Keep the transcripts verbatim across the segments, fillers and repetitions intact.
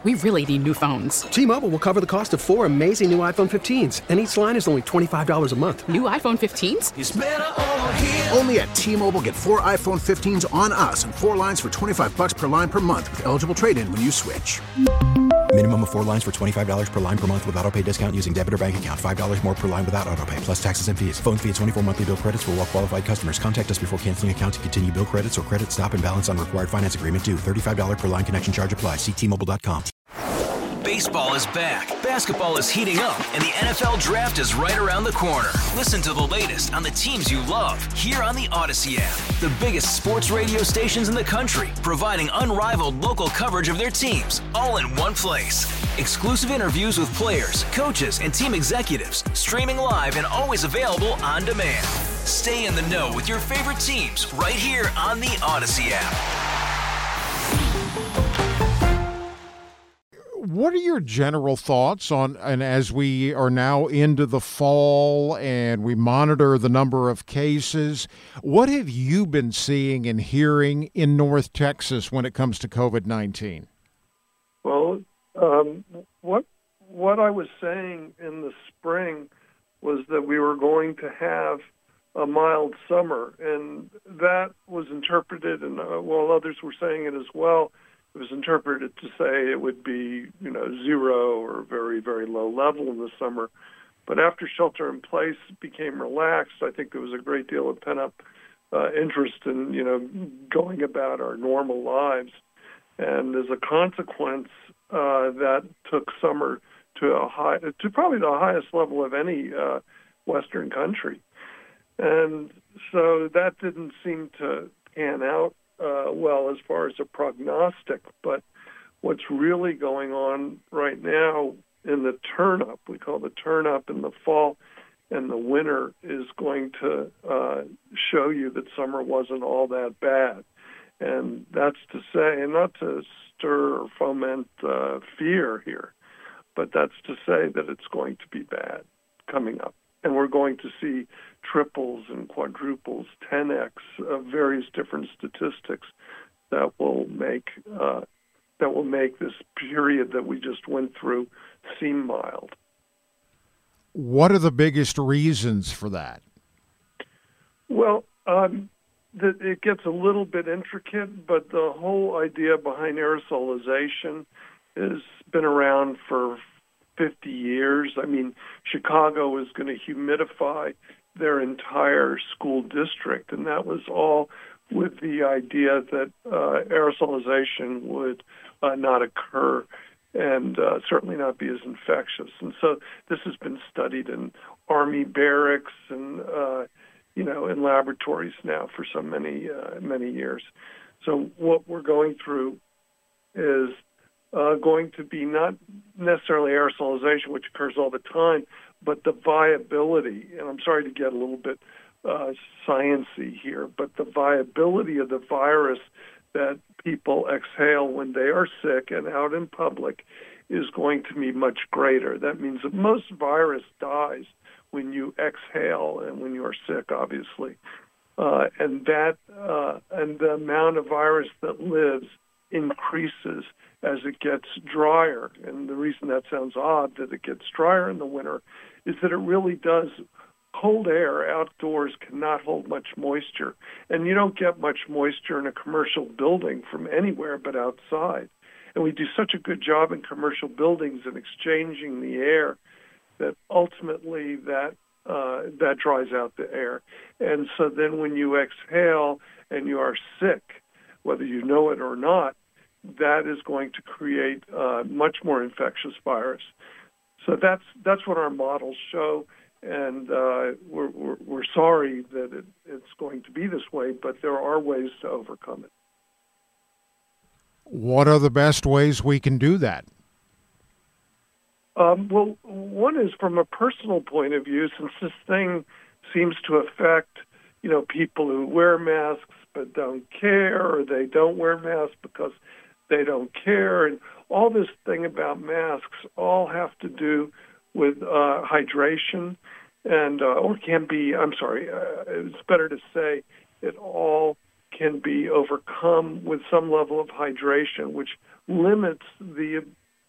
We really need new phones. T-Mobile will cover the cost of four amazing new iPhone fifteens, and each line is only twenty-five dollars a month. New iPhone fifteens? It's better over here. Only at T-Mobile, get four iPhone fifteens on us and four lines for twenty-five dollars per line per month with eligible trade-in when you switch. Minimum of four lines for twenty-five dollars per line per month with autopay discount using debit or bank account. five dollars more per line without autopay, plus taxes and fees. Phone fee at twenty-four monthly bill credits for well-qualified customers. Contact us before canceling account to continue bill credits or credit stop and balance on required finance agreement due. thirty-five dollars per line connection charge applies. See T Mobile dot com. Baseball is back, basketball is heating up, and the N F L Draft is right around the corner. Listen to the latest on the teams you love here on the Odyssey app. The biggest sports radio stations in the country, providing unrivaled local coverage of their teams, all in one place. Exclusive interviews with players, coaches, and team executives, streaming live and always available on demand. Stay in the know with your favorite teams right here on the Odyssey app. What are your general thoughts on, and as we are now into the fall and we monitor the number of cases, what have you been seeing and hearing in North Texas when it comes to COVID nineteen? Well, um, what what I was saying in the spring was that we were going to have a mild summer, and that was interpreted, and uh, while others were saying it as well, it was interpreted to say it would be, you know, zero or very, very low level in the summer. But after shelter in place became relaxed, I think there was a great deal of pent-up uh, interest in, you know, going about our normal lives. And as a consequence, uh, that took summer to a high, to probably the highest level of any uh, Western country. And so that didn't seem to pan out Uh, well, as far as a prognostic, but what's really going on right now in the turn-up, we call the turn-up in the fall and the winter, is going to uh, show you that summer wasn't all that bad. And that's to say, and not to stir or foment uh, fear here, but that's to say that it's going to be bad coming up. And we're going to see triples and quadruples, ten x of various different statistics that will make uh, that will make this period that we just went through seem mild. What are the biggest reasons for that? Well, um, the, it gets a little bit intricate, but the whole idea behind aerosolization has been around for fifty years. I mean, Chicago is going to humidify their entire school district, and that was all with the idea that uh, aerosolization would uh, not occur and uh, certainly not be as infectious. And so this has been studied in Army barracks and, uh, you know, in laboratories now for so many, uh, many years. So what we're going through is Uh, going to be not necessarily aerosolization, which occurs all the time, but the viability, and I'm sorry to get a little bit uh, science-y here, but the viability of the virus that people exhale when they are sick and out in public is going to be much greater. That means that most virus dies when you exhale and when you are sick, obviously. Uh, and that uh, and the amount of virus that lives increases as it gets drier. And the reason that sounds odd, that it gets drier in the winter, is that it really does. Cold air outdoors cannot hold much moisture. And you don't get much moisture in a commercial building from anywhere but outside. And we do such a good job in commercial buildings in exchanging the air that ultimately that uh, that dries out the air. And so then when you exhale and you are sick, whether you know it or not, that is going to create uh, much more infectious virus. So that's that's what our models show, and uh, we're, we're we're sorry that it, it's going to be this way, but there are ways to overcome it. What are the best ways we can do that? Um, well, one is from a personal point of view, since this thing seems to affect, you know, people who wear masks but don't care, or they don't wear masks because they don't care, and all this thing about masks all have to do with uh, hydration, and uh, or can be, I'm sorry, uh, it's better to say it all can be overcome with some level of hydration, which limits the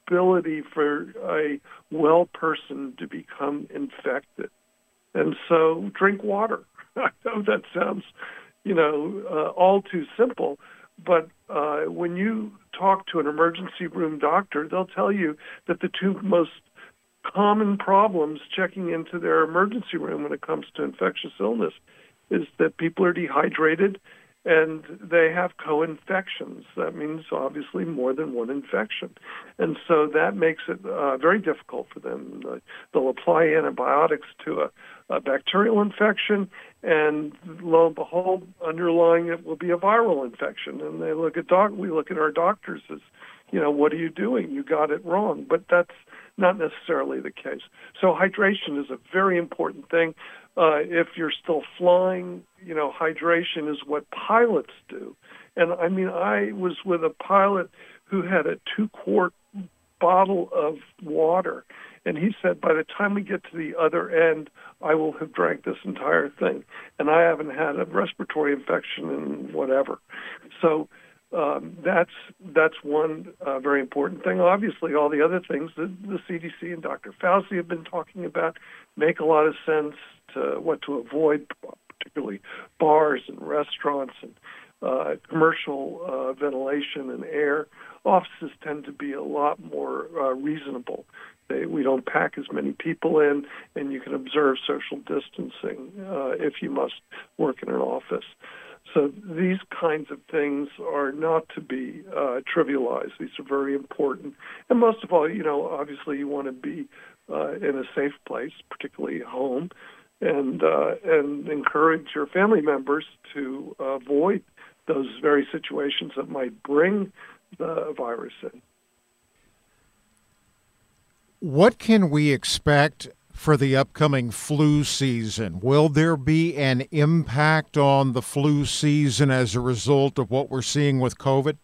ability for a well person to become infected. And so drink water. I know that sounds, you know, uh, all too simple, but uh, when you talk to an emergency room doctor, they'll tell you that the two most common problems checking into their emergency room when it comes to infectious illness is that people are dehydrated and they have co-infections. That means obviously more than one infection. And so that makes it uh, very difficult for them. Uh, they'll apply antibiotics to a, a bacterial infection, and lo and behold, underlying it will be a viral infection. And they look at doc- we look at our doctors as, you know, what are you doing? You got it wrong. But that's not necessarily the case. So hydration is a very important thing. Uh, if you're still flying, you know, hydration is what pilots do. And I mean, I was with a pilot who had a two-quart bottle of water, and he said, by the time we get to the other end, I will have drank this entire thing. And I haven't had a respiratory infection in whatever. So um, that's that's one uh, very important thing. Obviously, all the other things that the C D C and Doctor Fauci have been talking about make a lot of sense to what to avoid, particularly bars and restaurants and uh, commercial uh, ventilation and air. Offices tend to be a lot more uh, reasonable. They, we don't pack as many people in, and you can observe social distancing uh, if you must work in an office. So these kinds of things are not to be uh, trivialized. These are very important. And most of all, you know, obviously you want to be uh, in a safe place, particularly home, and uh, and encourage your family members to avoid those very situations that might bring the virus in. What can we expect for the upcoming flu season? Will there be an impact on the flu season as a result of what we're seeing with COVID?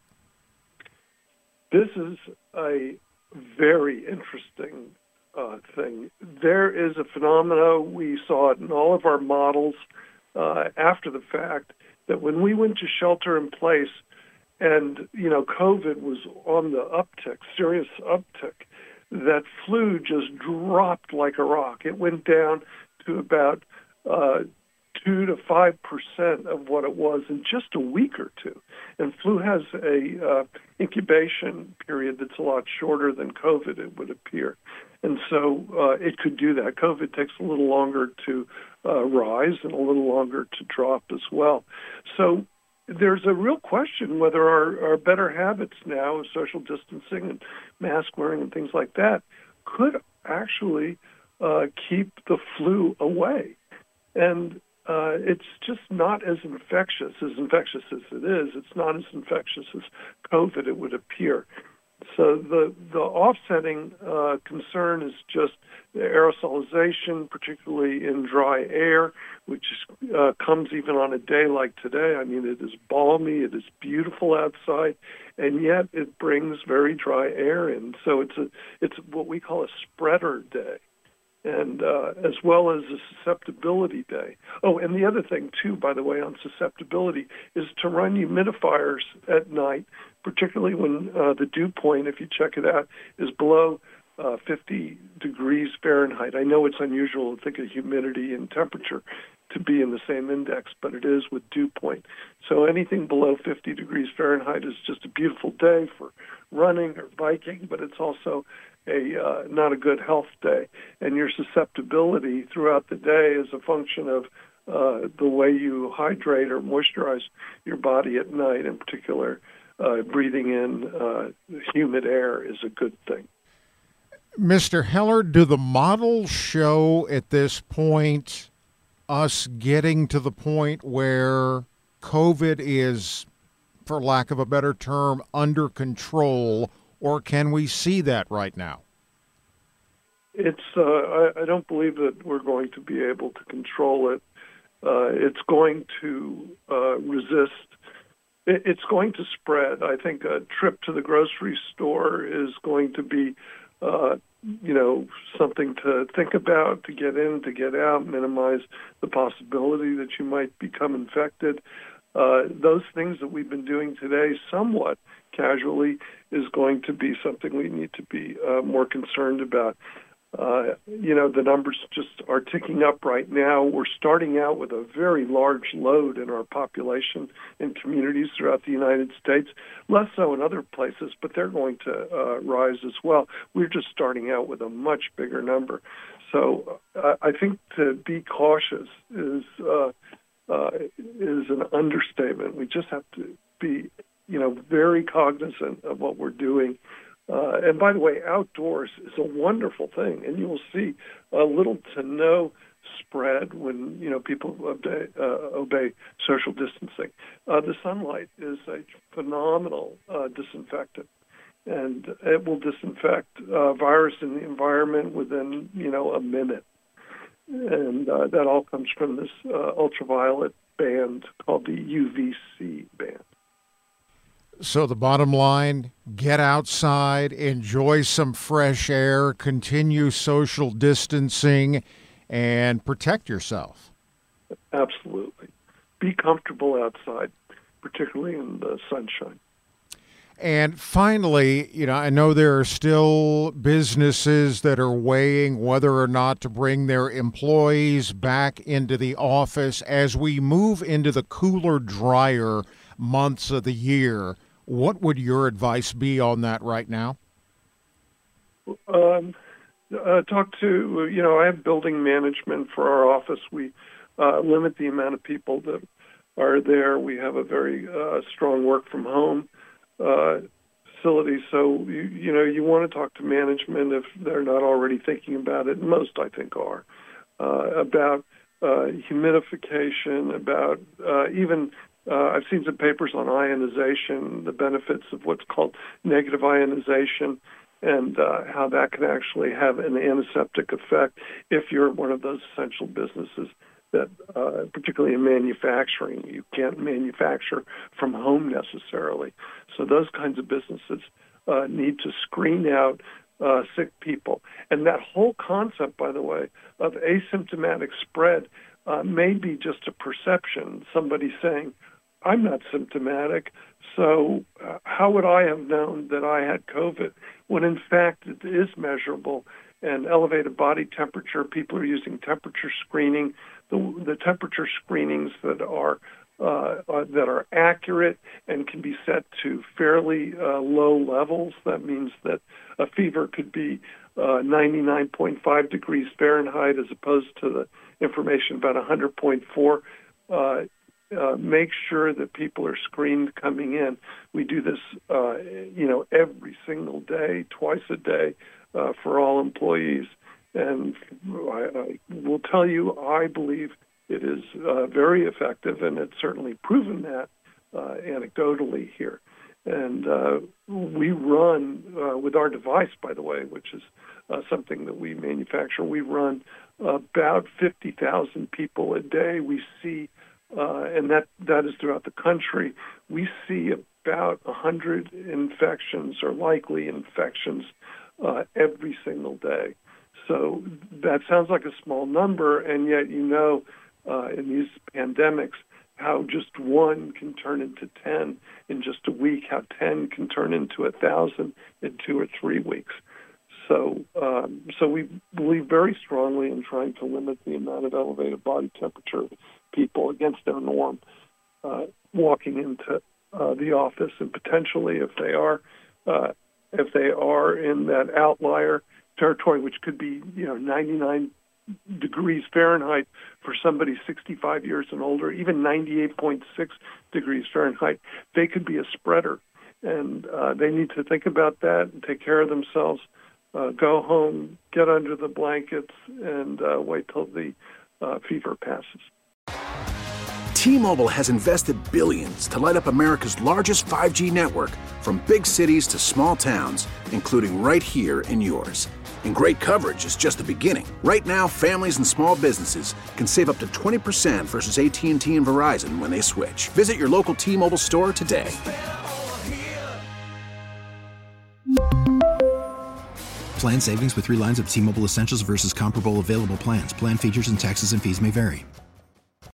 This is a very interesting uh, thing. There is a phenomenon, we saw it in all of our models uh, after the fact, that when we went to shelter in place and, you know, COVID was on the uptick, serious uptick, that flu just dropped like a rock. It went down to about uh, two to five percent of what it was in just a week or two. And flu has a uh, incubation period that's a lot shorter than COVID, it would appear. And so uh, it could do that. COVID takes a little longer to uh, rise and a little longer to drop as well. So there's a real question whether our, our better habits now of social distancing and mask wearing and things like that could actually uh, keep the flu away. And uh, it's just not as infectious, as infectious as it is. It's not as infectious as COVID, it would appear. So the, the offsetting uh, concern is just the aerosolization, particularly in dry air, which uh, comes even on a day like today. I mean, it is balmy, it is beautiful outside, and yet it brings very dry air in. So it's a it's what we call a spreader day, and uh, as well as a susceptibility day. Oh, and the other thing, too, by the way, on susceptibility is to run humidifiers at night, particularly when uh, the dew point, if you check it out, is below uh, fifty degrees Fahrenheit. I know it's unusual to think of humidity and temperature to be in the same index, but it is with dew point. So anything below fifty degrees Fahrenheit is just a beautiful day for running or biking, but it's also a uh, not a good health day. And your susceptibility throughout the day is a function of uh, the way you hydrate or moisturize your body at night. In particular, uh, breathing in uh, humid air is a good thing. Mister Heller, do the models show at this point us getting to the point where COVID is, for lack of a better term, under control, or can we see that right now? It's. Uh, I, I don't believe that we're going to be able to control it. Uh, it's going to uh, resist. It, it's going to spread. I think a trip to the grocery store is going to be Uh, you know, something to think about, to get in, to get out, minimize the possibility that you might become infected. Uh, those things that we've been doing today somewhat casualty is going to be something we need to be uh, more concerned about. Uh, you know, the numbers just are ticking up right now. We're starting out with a very large load in our population in communities throughout the United States, less so in other places, but they're going to uh, rise as well. We're just starting out with a much bigger number. So uh, I think to be cautious is uh, uh, is an understatement. We just have to be, you know, very cognizant of what we're doing. Uh, and by the way, outdoors is a wonderful thing, and you will see a little to no spread when, you know, people obey, uh, obey social distancing. Uh, the sunlight is a phenomenal uh, disinfectant, and it will disinfect uh, virus in the environment within, you know, a minute. And uh, that all comes from this uh, ultraviolet band called the U V C band. So the bottom line, get outside, enjoy some fresh air, continue social distancing, and protect yourself. Absolutely. Be comfortable outside, particularly in the sunshine. And finally, you know, I know there are still businesses that are weighing whether or not to bring their employees back into the office. As we move into the cooler, drier months of the year, what would your advice be on that right now? Um, uh, talk to, you know, I have building management for our office. We uh, limit the amount of people that are there. We have a very uh, strong work from home uh, facility. So, you, you know, you want to talk to management if they're not already thinking about it. Most, I think, are, uh, about uh, humidification, about uh, even Uh, I've seen some papers on ionization, the benefits of what's called negative ionization, and uh, how that can actually have an antiseptic effect if you're one of those essential businesses that, uh, particularly in manufacturing, you can't manufacture from home necessarily. So those kinds of businesses uh, need to screen out uh, sick people. And that whole concept, by the way, of asymptomatic spread uh, may be just a perception, somebody saying, I'm not symptomatic, so uh, how would I have known that I had COVID? When in fact it is measurable, and elevated body temperature, people are using temperature screening. The, the temperature screenings that are uh, uh, that are accurate and can be set to fairly uh, low levels. That means that a fever could be uh, ninety-nine point five degrees Fahrenheit as opposed to the information about one hundred point four. Uh, Uh, make sure that people are screened coming in. We do this, uh, you know, every single day, twice a day, uh, for all employees. And I, I will tell you, I believe it is uh, very effective, and it's certainly proven that uh, anecdotally here. And uh, we run uh, with our device, by the way, which is uh, something that we manufacture. We run about fifty thousand people a day. We see Uh, and that, that is throughout the country. We see about one hundred infections or likely infections uh, every single day. So that sounds like a small number, and yet you know uh, in these pandemics how just one can turn into ten in just a week, how ten can turn into one thousand in two or three weeks. So, um, so we believe very strongly in trying to limit the amount of elevated body temperature people against their norm uh, walking into uh, the office, and potentially, if they are, uh, if they are in that outlier territory, which could be, you know, ninety-nine degrees Fahrenheit for somebody sixty-five years and older, even ninety-eight point six degrees Fahrenheit, they could be a spreader, and uh, they need to think about that and take care of themselves. Uh, go home, get under the blankets, and uh, wait till the uh, fever passes. T-Mobile has invested billions to light up America's largest five G network, from big cities to small towns, including right here in yours. And great coverage is just the beginning. Right now, families and small businesses can save up to twenty percent versus A T and T and Verizon when they switch. Visit your local T-Mobile store today. Plan savings with three lines of T-Mobile Essentials versus comparable available plans. Plan features and taxes and fees may vary.